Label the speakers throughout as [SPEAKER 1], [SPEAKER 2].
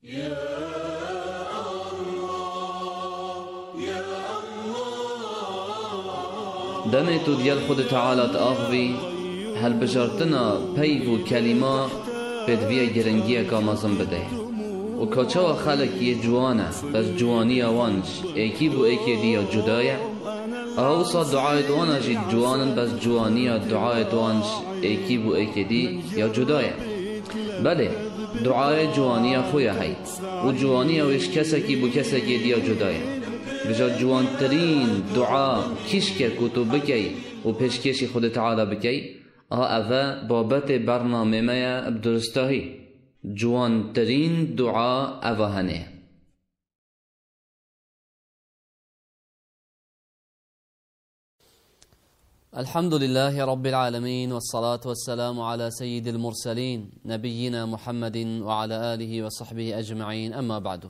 [SPEAKER 1] دمي تو ديال خود تعالى تأخذي هل بجارتنا بيفو كلمة بدوية جرنجية كامازن بده وكاچوا خلق يجوانا بس جوانيا وانش ايكي بو ايكي ديا جدايا اوصا دعاية وانا جي جوانا بس جوانيا دعاية وانش ايكي بو ايكي دي يا جدايا بله دعاية جوانيا خويا هاي وجوانيا ويش كسكي بو كسكي ديا جدايا بجا جوان ترين دعاء كيشكا كتو بكي وبشكيشي خود تعالى بكي اوه بابت برنامه ميا بدرستاهي جوان ترين دعاء اوهنه.
[SPEAKER 2] الحمد لله رب العالمين والصلاة والسلام على سيد المرسلين نبينا محمد وعلى آله وصحبه أجمعين أما بعد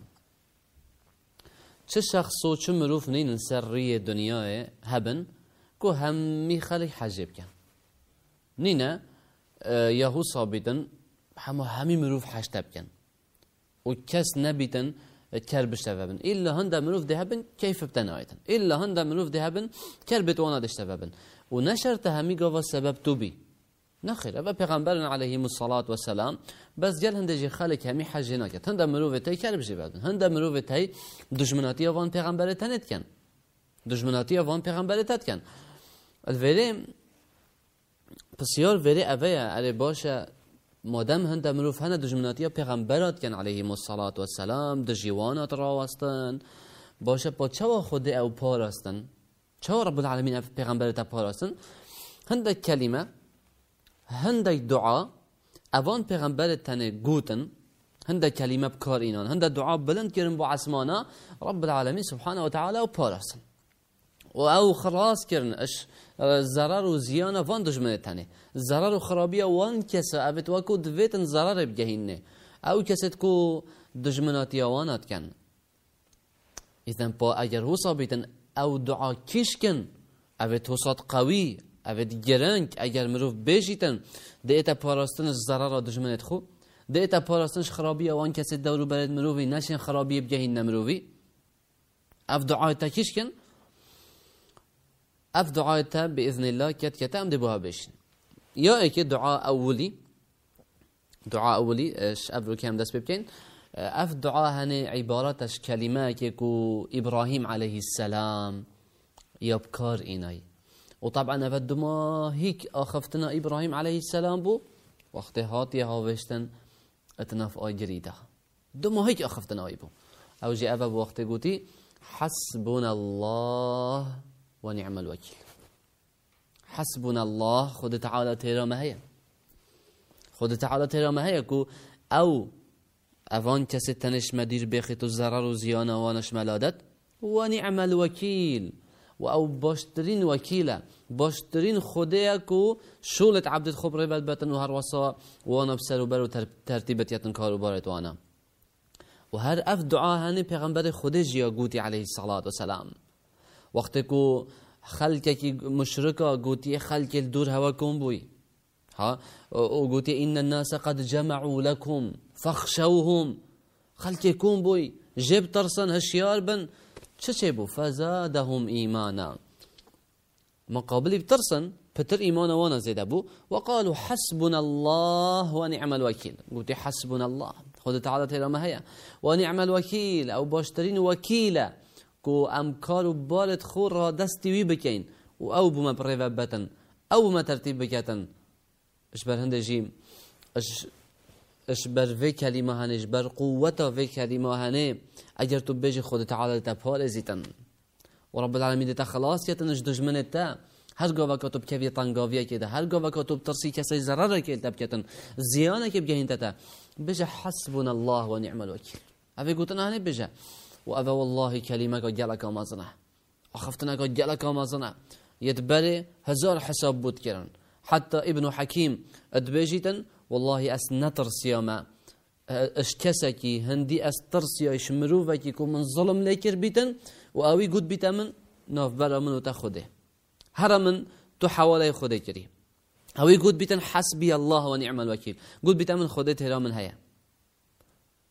[SPEAKER 2] چه شخص و چه مروف نین سری دنیای هبن که همی خلق حجب کن نینه یهو ثابتن همی مروف حجب کن و کس نبیتن کربش تفبن إلا هنده مروف ده هبن کیف بتنایتن إلا هنده مروف ده هبن کربت وانا دشت تفبن و نشرت همی گاوا سبب تو بی نخیر و پیغمبرنا علیه الصلاة والسلام بس جل هنده جی خالق همی حج نکرد هنده مروف تای کربش بدن هنده مروف تای دشمناتی وان پیغمبر تنت کن دشمناتی وان پیغمبر تنت کن الولی بسیار ولی اویا علی باشه مادام هنده مروف هنده دشمناتی پیغمبرات کن علیه الصلاة والسلام دجیوانات راوستن باشه با چوا خود او پاراستن چوا رب العالمین پیغمبر تا پاراستن هنده کلمه هنده دعا اوان پیغمبر تنه گوتن هنده کلمه بکار اینان هنده دعا بلند کرن با عسمانا رب العالمین سبحانه و تعالی و پارستن و او خلاص کرن اش ضرر و زیان وان دشمن تنه ضرر و خرابی وان کسا اوید وکو دویتن ضرر بگهینه او کسید کو دشمناتی وانات کن ایدن پا اگر هو صابیتن او دعا کش کن اوید حساد قوی اوید گرنگ اگر مروف بیشیتن دیتا پاراستنش ضرر دشمنت خو دیتا پاراستنش خرابی وان کسی دورو برد مروفی نشین خرابی بگهین نمروفی اف دعای تا کش کن اف دعای تا باذن الله کت هم دبوها بشین یا ایک دعا اولی اش افرو کم دست ببکن اف دعا هنه عبارتش کلمه که کو ابراهیم علیه السلام یا بکار اینای و طبعا افد ما هيك اخفتنا ابراهيم عليه السلام بو وقت هاتي هاوشتن اتناف آي جريده دما هيك اخفتنا اي بو او جي افا وقت قوتي حسبنا الله ونعم الوكيل حسبنا الله خود تعالى تيرا ما هي خود تعالى تيرا ما هي كو او اوان کسی تنش مدیر بخیت و ضرر و زیان وانش ملادت ونعم الوكيل و او باشترین وکیله باشترین خودیا کو شولت عبدت خوب ربط بتن و هر وصا وانا بسر و بر و ترتیبت یتن کارو بارت وانا و هر اف دعا هنی پیغمبر خود جیا گوتی علیه الصلاة والسلام وقت کو خلق کی مشرکا گوتی خلق دور هوا کن بوی ها و گوتی ان الناس قد جمعوا لكم فاخشوهم خلق کن بوی جب ترسن هشیار بن چه بو فزادهم ایمانا مقابل بترسن پتر ایمان وانا زیده بو وقالوا حسبنا الله ونعم الوكيل قلت حسبنا الله خود تعالى تیرا ما هيا ونعم الوكيل او باشترین وکیله کو امکار و بارت خور را دستی وی بکین و او بما پریو بتن او بما ترتیب بکتن اش بر هنده جیم اش بر وی کلمه هنه اش بر قوتا وی کلمه هنه اگر تو بجی خود تعالی تا پارزیتن و رب العالمین تا خلاص یتن اش دشمنت تا هر گاوا که تو بکوی تنگاویه که ده هر گاوا که تو بترسی کسی ضرره که تبکتن زیانه که بگهین تا بجه حسبنا الله و نعم الوکیل اوی گوتن هنه بجه و اوی والله کلمه که گلک آمازنه اخفتنا که گلک آمازنه یتبره هزار حساب بود کرن حتى ابن حكيم ادبيجيتن والله اس نترسيما اش كسكي هندي اس ترسيا شمروفكي كو من ظلم ليكر بيتن واوي قد بيتمن ناف برا منو تاخده هرمن تو حوالي خده كري اوي قد بيتن حسبي الله ونعم الوكيل قد بيتمن خده تهرا من هيا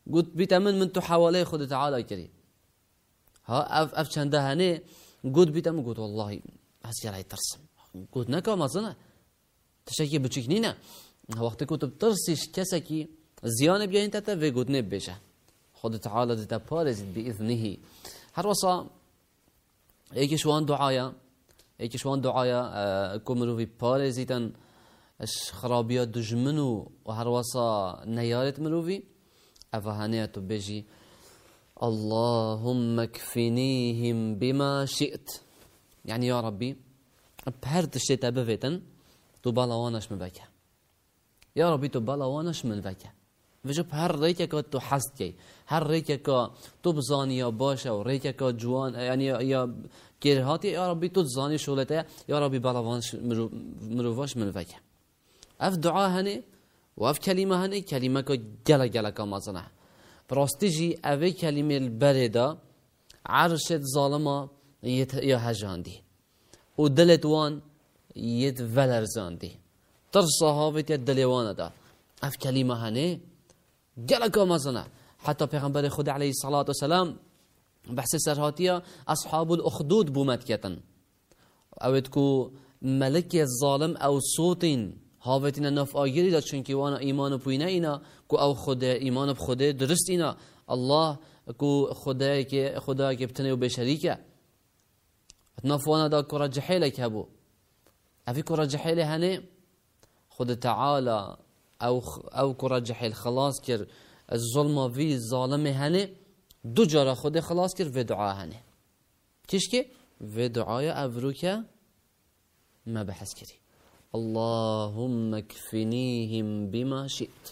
[SPEAKER 2] قلت بيت من تو حوالي خود تعالى كري ها اف چنده هنه قلت بيت قلت والله هسي راي ترسم قلت نكا ما زنه تشكي بچكنينا وقتی که تو بترسیش کسی که زیان بیاین تتا و قلت نبشه خود تعالى دتا پارزید بإذنه. هر وصا ایکش وان دعایا کمرو في پارزیدن اش خرابيات دجمنو و هر وصا نيارت مروفي افهانيات بيجي اللهم اكفنيهم بما شئت، يعني يا ربي بهرت الشتاء بفتن تو بالاوانش مبكى يا ربي تو بالاوانش مبكى وجب هر ريكا تو حسكي هر ريكا تو بزاني يا باشا و ريكا جوان يعني يا كيرهاتي يا ربي تو تزاني شغلته يا ربي بالاوانش مروفاش مبكى. اف دعاء هني واف كلمه هني كلمه كو جلا كمازنه براستيجي اوي كلمه البردا عرشت ظالما يا هجاندي ودلت وان يت ولرزاندي ترصها بيت دليوان دا اف كلمه هني جلا كمازنه. حتى پیغمبر خدا عليه الصلاه والسلام بحث سرهاتيا اصحاب الاخدود بومتكتن اوتكو ملك الظالم او صوتين هاوتینا نف آگیری داد چون که وانا ایمان پوینه اینا کو او خود ایمان بخوده درست اینا الله کو خدای که بتنه و بشریکه نف وانا دا کرا جحیله که بو افی کرا جحیله هنه خود تعالی او کرا جحیل خلاص کر الظلم وی ظالم هنه دو جارا خود خلاص کر و دعا هنه کش که و دعای افرو که ما بحث کری اللهم اكفنيهم بما شئت.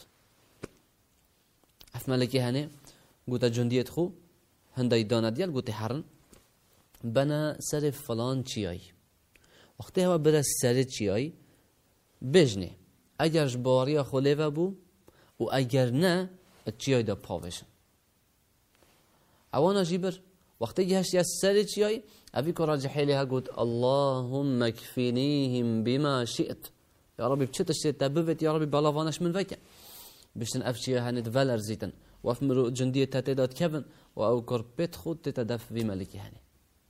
[SPEAKER 2] اف ملكي هنه قلت جنديت خو هندي دانا ديال قلت حرن بنا سر فلان چياي وقتی هوا بره سر چياي بجنه اگر جباريا خليفه بو و اگر نه چياي دا پاوشن اوانا جيبر وقتی جهش يا سر چياي ابي كراجحي لها قلت اللهم اكفنيهم بما شئت يا ربي بشتش تبفت يا ربي بلافانش من فكا بشتن افشي هند فالر زيتن وافمرو جندية تاتيدات كيفن واو كربت خود تتدف في ملكي هني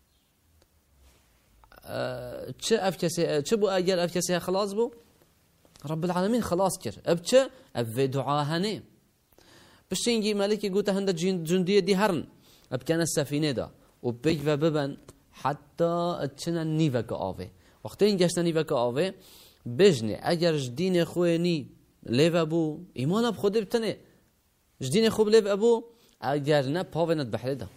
[SPEAKER 2] چه افكسي چه بو اجر افكسي خلاص بو رب العالمين خلاص كر ابچه اف دعاء هني بشتنجي ملكي قلت هند جندية دي هرن ابكان السفينة دا وبيج وببن حتى اتشنا نيفك آوه وقتی گشتن نيفك آوه بجنه اگر جدين خويني ليف ابو ایمان اب خود بتنه جدين خوب ليف ابو اگر نه پاونت بحر ده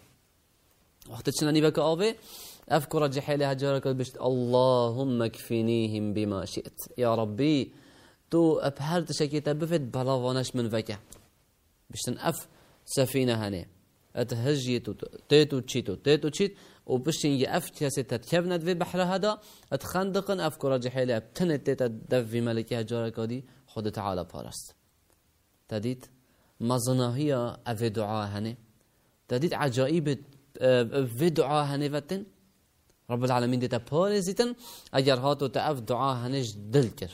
[SPEAKER 2] وقتی اتشنا نيفك آوه افكر جحيله هجارك بشت اللهم اكفنيهم بما شئت يا ربي تو ابهرت شكيت بفت بلاوانش من فكه بشتن اف سفينه هنه اتهجيتو تيتو تشيت وبشتين اف كاسه تتكبند في بحر هذا اتخندقن افكار جحيله بتنت تدف في ملكي هجاركادي خود تعالى بارست تديت مزناهيا اف دعاء هنه تديت عجائب في دعاء هنه وتن رب العالمين ديتا بارزيتن اگر هاتو تاف دعاء هنش دلكر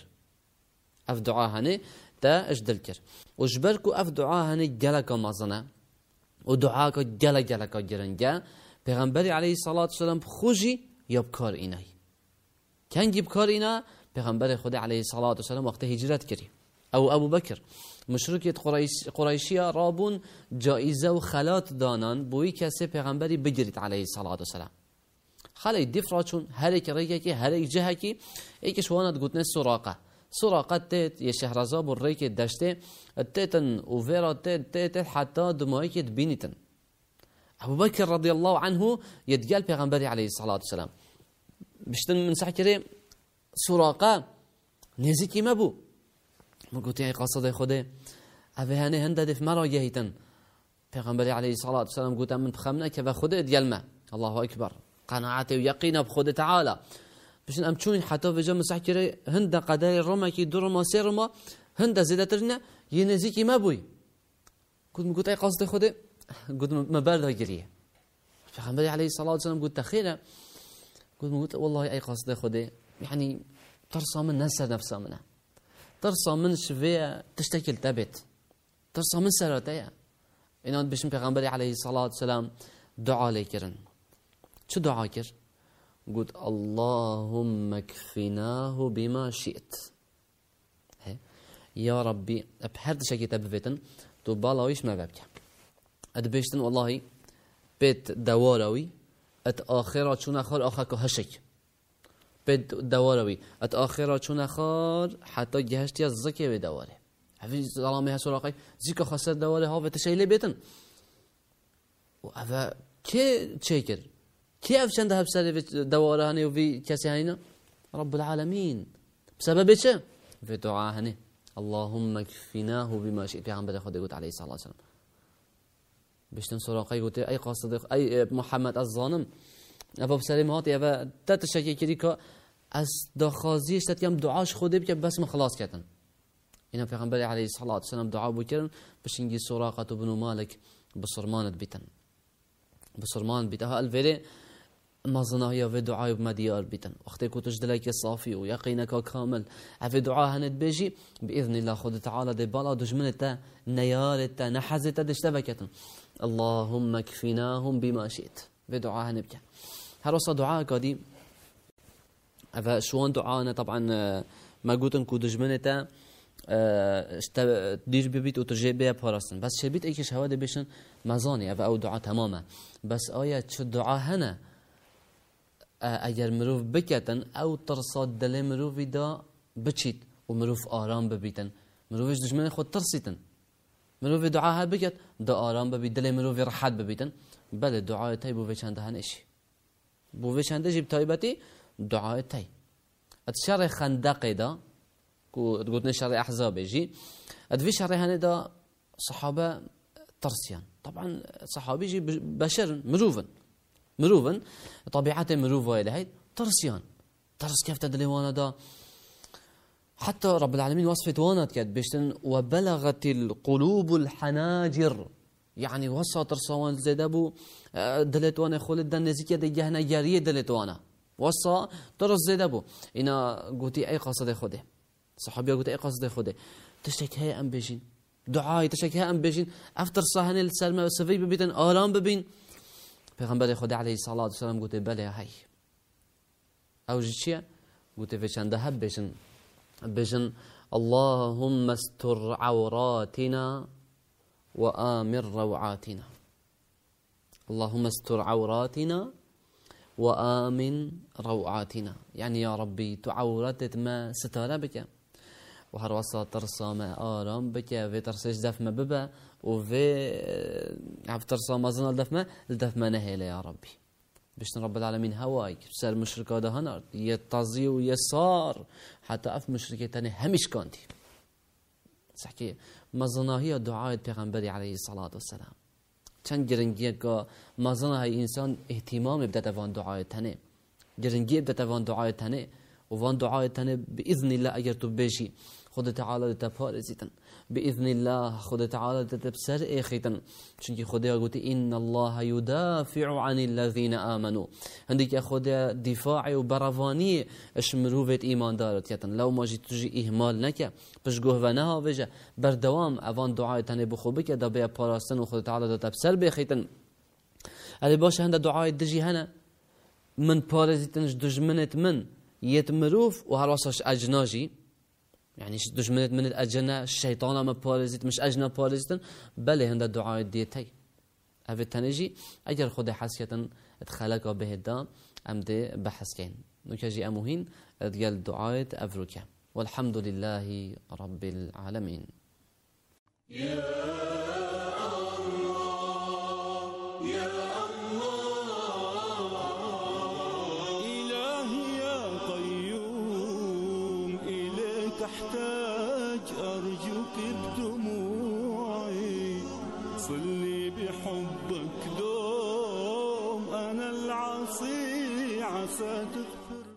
[SPEAKER 2] اف دعاء هنه تا اش دلكر وجبركو اف دعاء هنه جلك مزنا ودعاء که جلا که گرنگه پیغمبری علیه الصلاة والسلام خوشی یا بکار اینای کنگی بکار اینا پیغمبر خود علیه الصلاة والسلام وقت هجرت کردی او ابو بکر مشرکیت قریشیا رابون جایزه و خلات دانان بوی کسی پیغمبری بگیرید علیه الصلاة والسلام خالی دیفراتشون هر یک ریکه که هر یک جهه که ایکش وانت گوتنه سراقه تيت يا شهرزاب والريك دشته تيتن وفيرا تيت حتى دمائك بينتن أبو بكر رضي الله عنه يتقال بيغنبري عليه الصلاة والسلام بشتن من سحكري سراقه نزيكي مبو ما قلت يا قصد خده أبي هني هنده في مرة جهيتن بيغنبري عليه الصلاة والسلام قلت من بخمنا كذا خده ديالما الله أكبر قناعتي ويقينا بخده تعالى بشن امچون حتی وجا مسحکره هند قدر روما کی درما سرما هند زیادترنه یه نزدیکی ما بوی قلت ای قصد خوده قلت مبالغه گریه پیغمبر علیه الصلاه والسلام قلت خیره قلت والله ای قصد خوده يعني ترصى من نفسها منها ترصى من شفيه تشتكل تبت ترصى من سراتها اینا بشن پیغمبری علیه الصلاة والسلام دعا لیکرن. چه دعا کرد؟ قلت اللهم اكفناه بما شئت. يا ربي بهر شكل تبفتن تو بالاويش ما ببكي ادبشتن والله بيت دواروي ات اخرات شون اخر اخر كهشك بيت دواروي ات اخرات شون اخر حتى جهشتي الزكي بدواره حفيز ظلامي هسوراقي زيكا خسر دواره ها وتشيله بيتن وهذا كي تشيكر كيف شنده بسبب دواره هني وفي كاسي هنا رب العالمين بسبب ايش في دعاء هني اللهم اكفناه بما شئت. پیغمبر خدا گفت علیه الصلاه والسلام بشتن سراقی گفت ای قاصد ای محمد از ظالم ابو سلیم هات یا تتشکی کردی که از دخازیش تکم دعاش خدا بک بس خلاص کردن. اینا پیغمبر علیه الصلاه والسلام دعا بکردن بشینگی سراقه بن مالک بصرمانت بیتن بصرمان بیتها الولی مازنا هي في دعاء بمديار بيتن وقتی كنتش دلك صافي ويقينك كامل في دعاء هند بيجي باذن الله خد تعالى دي بالا دجمنتا نيارتا نحزتا دشتبكتن اللهم اكفناهم بما شئت في دعاء هند بك هروسا دعاء كدي فشوان دعاءنا طبعا ما قلتن كو دجمنتا دير ببيت وترجع بها بارستن بس شبيت ايش هواده بيشن مزاني او دعاء تماما بس آية شو دعاء هنا اگر مروف بکتن او ترصاد دل مروفی دا بچید و مروف آرام ببیتن مروفش دشمن خود ترسیتن مروف دعاها بکت دا آرام ببید دل مروفی راحت ببیتن بله دعای تای بو وچنده هنشی بو وچنده جیب تایبتی دعای تای ات شر خندق دا کو تقولنا شر احزاب جی ات في شر هنه دا صحابه ترسيان طبعا صحابي جي بشر مروفن طبيعته مروفه هاي ترسيان ترس كيف تدري وانا دا حتى رب العالمين وصفت وانا كانت بيشتن وبلغت القلوب الحناجر يعني وصى ترسوان زدبو دلت وانا خولد دن نزيكيا دي جهنا جاريه دلت وانا وصى ترس زدبو انا قلتي اي قصد خده صحابي قلت اي قصد خده تشتك هي ام بيجين دعاي تشتك هي ام بيجين افتر صاحن السلمى وسفي ببيتن آرام ببين پیغمبر خدا علیه الصلاة والسلام گفته بله هی اوجی چیه؟ گفته فچنده هب بشن اللهم استر عوراتنا وآمن روعاتنا اللهم استر عوراتنا وآمن روعاتنا يعني يا ربي تعورتت ما ستاره بك وهر وسط ترسا ما آرام بك في ترسش دف ما ببا وفي ترسا ما زنا الدف ما نهيله يا ربي بشن رب العالمين هواي سر مشركه ده هنار يتازي ويسار حتى اف مشركه تاني همش كانتي صحكي ما هي دعاء پیغمبر عليه الصلاه والسلام چند گرنگیه که ما هي انسان اهتمام بدات وان دعاء تاني گرنگیه بدات وان دعاء تاني وان دعاء تاني باذن الله اگر تو بشي خود تعالى تپارزیتن باذن الله خود تعالى تبسر اخیتن چونکی خدا گفت ان الله يدافع عن الذين امنوا عندك خدا دفاع و بروانی اشمروت ایمان دارت یتن لو ما جی توجی اهمال نکه پش گهونه ها وجه بردوام اوان دعای تنه بخوبه که دا بیا پاراستن و خود تعالى تبسر بخیتن علی باشه هند دعای دجی هنه من پارزیتنش دجمنت من يتمروف وهراسش اجناجي يعني دشمنت من الاجنه الشيطان ما بارزيت مش اجنه بارزيتن بل هند دعاء ديتي افي تنجي اجر خود حسيتن اتخلق به الدام امده بحث كين نكجي اموهين ديال دعاء افروكا والحمد لله رب العالمين يا
[SPEAKER 3] أحتاج أرجوك بدموعي صلي بحبك دوم أنا العصي عسى